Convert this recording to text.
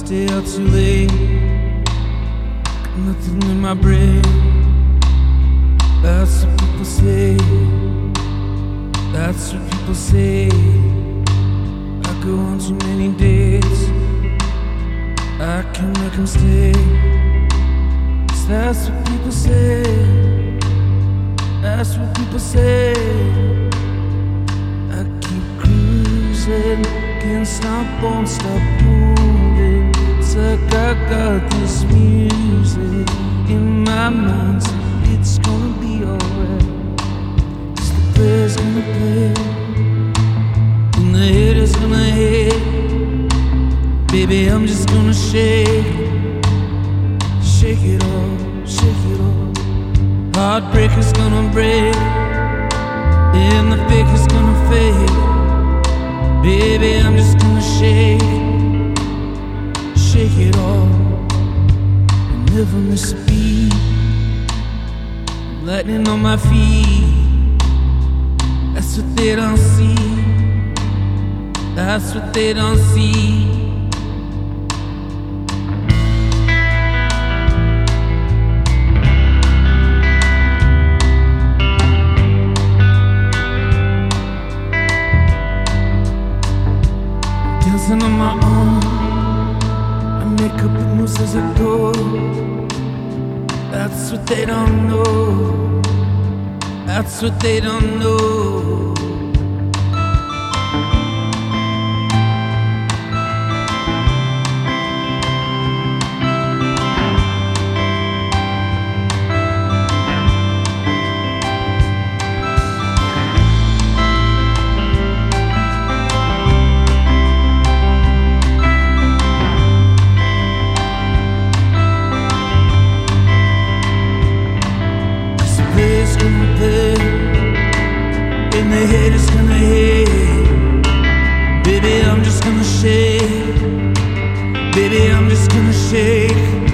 stay out too late. Got nothing in my brain. That's what people say. That's what people say. I go on too many dates. I can make them stay. 'Cause that's what people say. That's what people say. I keep cruising, can't stop, won't stop moving. It's like I got this music in my mind, so it's gonna be alright. 'Cause the player's gonna play, and the haters gonna hate. Baby, I'm just gonna shake, shake it all, shake it all. Heartbreaker's gonna break, and the fake is gonna fade. Baby, I'm just gonna shake, shake it all, and never miss a beat. Lightning on my feet. That's what they don't see. That's what they don't see. Dancing on my own, I make up the moves as I go. That's what they don't know. That's what they don't know. Gonna play, and the haters gonna hate. Baby, I'm just gonna shake. Baby, I'm just gonna shake.